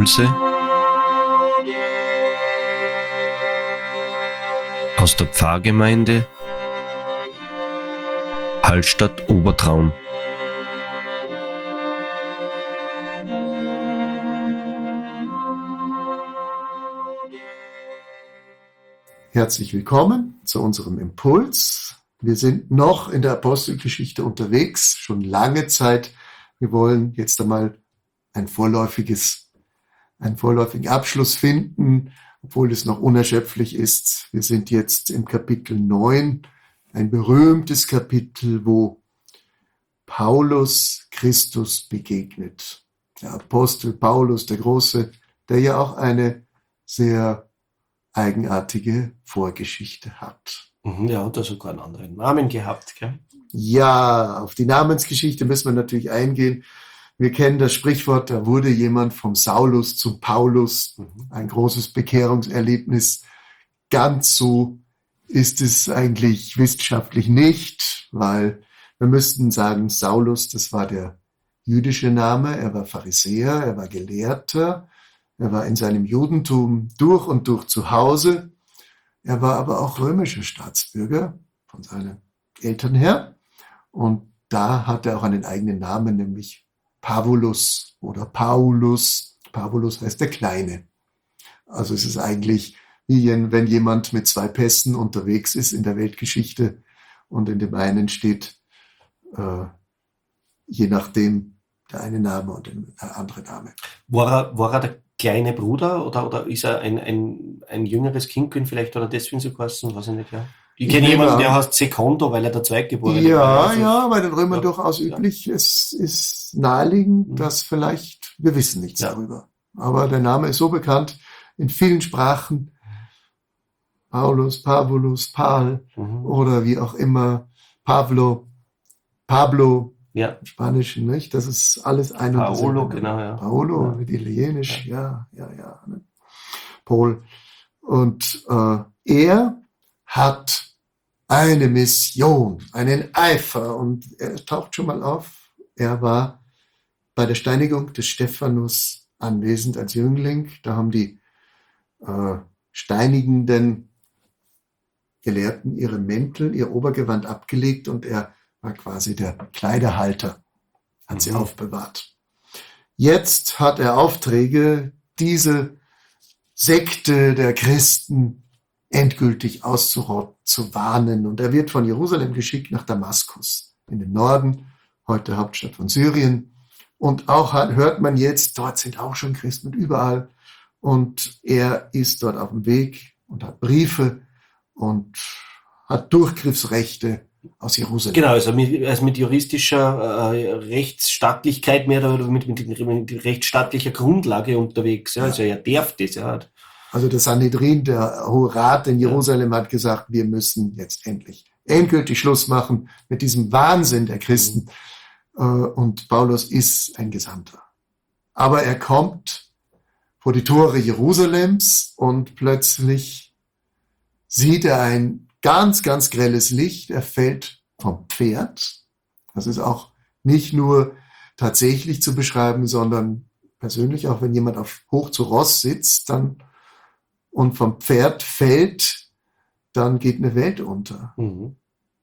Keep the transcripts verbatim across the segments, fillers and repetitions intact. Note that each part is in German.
Impulse aus der Pfarrgemeinde Hallstatt Obertraum. Herzlich willkommen zu unserem Impuls. Wir sind noch in der Apostelgeschichte unterwegs, schon lange Zeit. Wir wollen jetzt einmal ein vorläufiges, einen vorläufigen Abschluss finden, obwohl es noch unerschöpflich ist. Wir sind jetzt im Kapitel neun, ein berühmtes Kapitel, wo Paulus Christus begegnet. Der Apostel Paulus, der Große, der ja auch eine sehr eigenartige Vorgeschichte hat. Ja, hat er sogar einen anderen Namen gehabt, gell? Ja, auf die Namensgeschichte müssen wir natürlich eingehen. Wir kennen das Sprichwort, da wurde jemand vom Saulus zum Paulus. Ein großes Bekehrungserlebnis. Ganz so ist es eigentlich wissenschaftlich nicht, weil wir müssten sagen, Saulus, das war der jüdische Name. Er war Pharisäer, er war Gelehrter. Er war in seinem Judentum durch und durch zu Hause. Er war aber auch römischer Staatsbürger von seinen Eltern her. Und da hat er auch einen eigenen Namen, nämlich Pavulus oder Paulus. Pavulus heißt der Kleine. Also es ist eigentlich wie wenn jemand mit zwei Pässen unterwegs ist in der Weltgeschichte und in dem einen steht, äh, je nachdem, der eine Name und der andere Name. War er, war er der kleine Bruder oder, oder ist er ein, ein, ein jüngeres Kind vielleicht oder deswegen so geheißen? Weiß ich nicht, ja. Ich kenne jemanden, der heißt Secondo, weil er der Zweitgeborene ja, war. Also, ja, bei den Römern ja, durchaus ja. üblich. Es ist naheliegend, mhm. dass vielleicht, wir wissen nichts ja. darüber. Aber der Name ist so bekannt in vielen Sprachen. Paulus, Pavulus, Paul mhm. oder wie auch immer, Pablo, Pablo, ja. im Spanischen, nicht? Das ist alles ein und Paolo, genau, ja. Paolo, ja. mit Italienisch, ja, ja, ja. ja ne? Paul. Und äh, er hat eine Mission, einen Eifer und er taucht schon mal auf. Er war bei der Steinigung des Stephanus anwesend als Jüngling. Da haben die äh, steinigenden Gelehrten ihre Mäntel, ihr Obergewand abgelegt und er war quasi der Kleiderhalter, hat mhm. sie aufbewahrt. Jetzt hat er Aufträge, diese Sekte der Christen endgültig auszurotten, zu warnen. Und er wird von Jerusalem geschickt nach Damaskus, in den Norden, heute Hauptstadt von Syrien. Und auch hört man jetzt, dort sind auch schon Christen und überall. Und er ist dort auf dem Weg und hat Briefe und hat Durchgriffsrechte aus Jerusalem. Genau, also mit, also mit juristischer äh, Rechtsstaatlichkeit mehr oder mit, mit, mit rechtsstaatlicher Grundlage unterwegs. Ja. Also er darf das. Ja. Also das Sanhedrin, der Hohe Rat in Jerusalem, ja. hat gesagt, wir müssen jetzt endlich endgültig Schluss machen mit diesem Wahnsinn der Christen. Mhm. Und Paulus ist ein Gesandter. Aber er kommt vor die Tore Jerusalems und plötzlich sieht er ein ganz, ganz grelles Licht. Er fällt vom Pferd. Das ist auch nicht nur tatsächlich zu beschreiben, sondern persönlich, auch wenn jemand auf hoch zu Ross sitzt dann, und vom Pferd fällt, dann geht eine Welt unter. Mhm.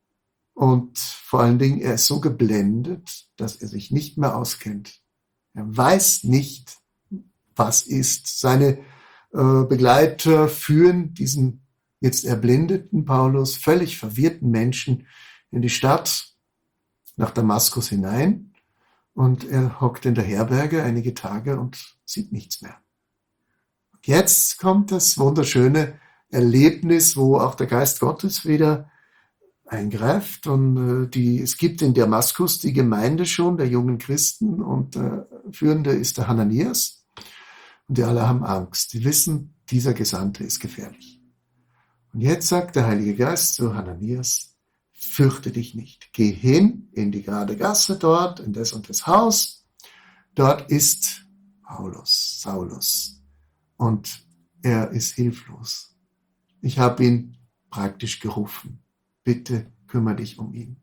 Und vor allen Dingen, er ist so geblendet, dass er sich nicht mehr auskennt. Er weiß nicht, was ist. Seine äh, Begleiter führen diesen jetzt erblindeten Paulus, völlig verwirrten Menschen in die Stadt, nach Damaskus hinein. Und er hockt in der Herberge einige Tage und sieht nichts mehr. Und jetzt kommt das wunderschöne Erlebnis, wo auch der Geist Gottes wieder eingreift. Und äh, die, es gibt in Damaskus die Gemeinde schon der jungen Christen und der äh, Führende ist der Hananias. Und die alle haben Angst. Die wissen, dieser Gesandte ist gefährlich. Und jetzt sagt der Heilige Geist zu Hananias, fürchte dich nicht. Geh hin in die gerade Gasse dort, in das und das Haus. Dort ist Paulus, Saulus. Und er ist hilflos. Ich habe ihn praktisch gerufen. Bitte kümmere dich um ihn.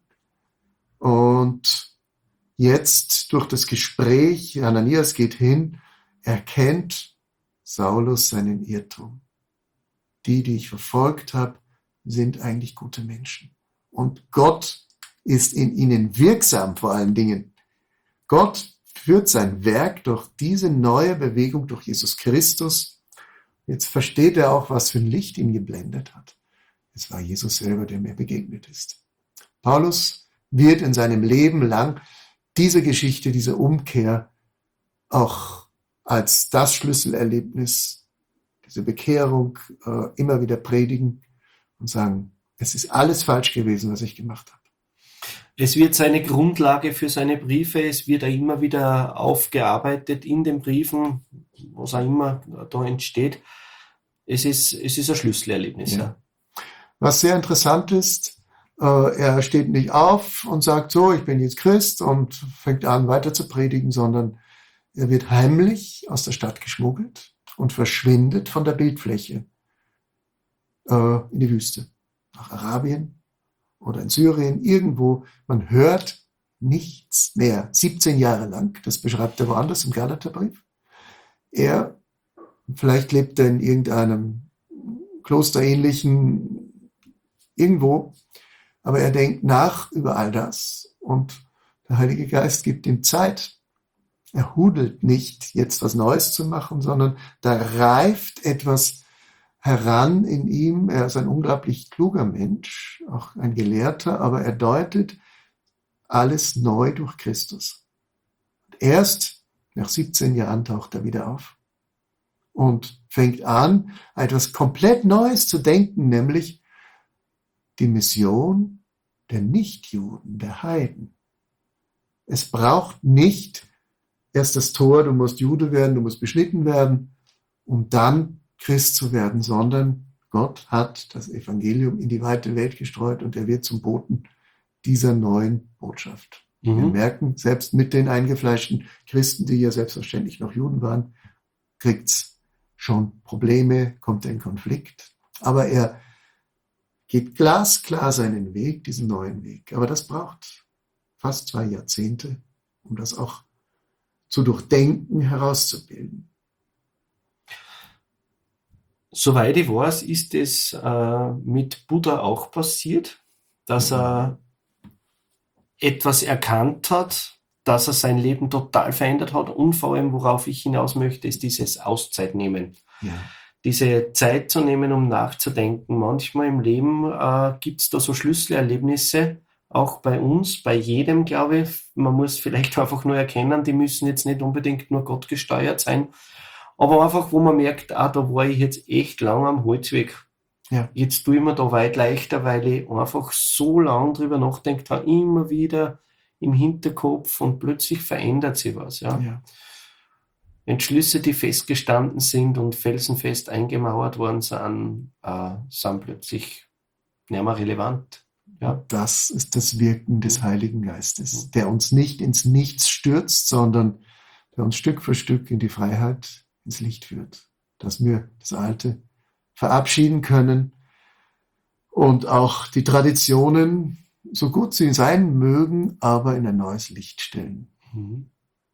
Und jetzt durch das Gespräch, Hananias geht hin, erkennt Saulus seinen Irrtum. Die, die ich verfolgt habe, sind eigentlich gute Menschen. Und Gott ist in ihnen wirksam vor allen Dingen. Gott führt sein Werk durch diese neue Bewegung, durch Jesus Christus. Jetzt versteht er auch, was für ein Licht ihn geblendet hat. Es war Jesus selber, der mir begegnet ist. Paulus wird in seinem Leben lang diese Geschichte, diese Umkehr auch als das Schlüsselerlebnis, diese Bekehrung äh, immer wieder predigen und sagen, es ist alles falsch gewesen, was ich gemacht habe. Es wird seine Grundlage für seine Briefe, es wird auch immer wieder aufgearbeitet in den Briefen, was auch immer da entsteht. Es ist, es ist ein Schlüsselerlebnis. Ja. Ja. Was sehr interessant ist, äh, er steht nicht auf und sagt so, ich bin jetzt Christ und fängt an weiter zu predigen, sondern er wird heimlich aus der Stadt geschmuggelt und verschwindet von der Bildfläche äh, in die Wüste, nach Arabien oder in Syrien, irgendwo. Man hört nichts mehr. siebzehn Jahre lang, das beschreibt er woanders im Galaterbrief. Er, vielleicht lebt er in irgendeinem klosterähnlichen, irgendwo, aber er denkt nach über all das und der Heilige Geist gibt ihm Zeit. Er hudelt nicht, jetzt was Neues zu machen, sondern da reift etwas heran in ihm. Er ist ein unglaublich kluger Mensch, auch ein Gelehrter, aber er deutet alles neu durch Christus. Und erst nach siebzehn Jahren taucht er wieder auf und fängt an, etwas komplett Neues zu denken, nämlich die Mission der Nichtjuden, der Heiden. Es braucht nicht erst das Tor, du musst Jude werden, du musst beschnitten werden, um dann Christ zu werden, sondern Gott hat das Evangelium in die weite Welt gestreut und er wird zum Boten dieser neuen Botschaft. Mhm. Wir merken, selbst mit den eingefleischten Christen, die ja selbstverständlich noch Juden waren, kriegt's schon Probleme, kommt er in Konflikt. Aber er geht glasklar seinen Weg, diesen neuen Weg. Aber das braucht fast zwei Jahrzehnte, um das auch zu durchdenken, herauszubilden. Soweit ich weiß, ist es äh, mit Buddha auch passiert, dass er etwas erkannt hat, dass er sein Leben total verändert hat und vor allem, worauf ich hinaus möchte, ist dieses Auszeit nehmen. Ja. Diese Zeit zu nehmen, um nachzudenken. Manchmal im Leben äh, gibt es da so Schlüsselerlebnisse, auch bei uns, bei jedem, glaube ich. Man muss vielleicht einfach nur erkennen, die müssen jetzt nicht unbedingt nur Gott gesteuert sein, aber einfach, wo man merkt, ah, da war ich jetzt echt lang am Holzweg. Ja. Jetzt tue ich mir da weit leichter, weil ich einfach so lang drüber nachdenkt habe, immer wieder im Hinterkopf und plötzlich verändert sich was. Ja. Ja. Entschlüsse, die festgestanden sind und felsenfest eingemauert worden sind, äh, sind plötzlich nicht mehr relevant. Ja. Das ist das Wirken des Heiligen Geistes, der uns nicht ins Nichts stürzt, sondern der uns Stück für Stück in die Freiheit, ins Licht führt. Dass wir das Alte verabschieden können und auch die Traditionen, so gut sie sein mögen, aber in ein neues Licht stellen. Mhm.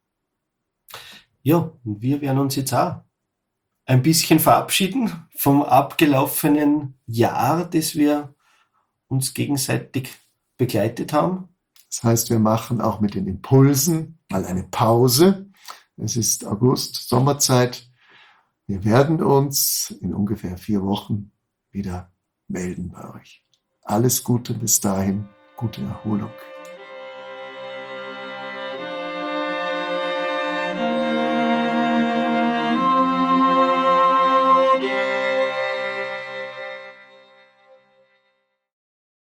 Ja, und wir werden uns jetzt auch ein bisschen verabschieden vom abgelaufenen Jahr, das wir uns gegenseitig begleitet haben. Das heißt, wir machen auch mit den Impulsen mal eine Pause. Es ist August, Sommerzeit. Wir werden uns in ungefähr vier Wochen wieder melden bei euch. Alles Gute bis dahin, gute Erholung.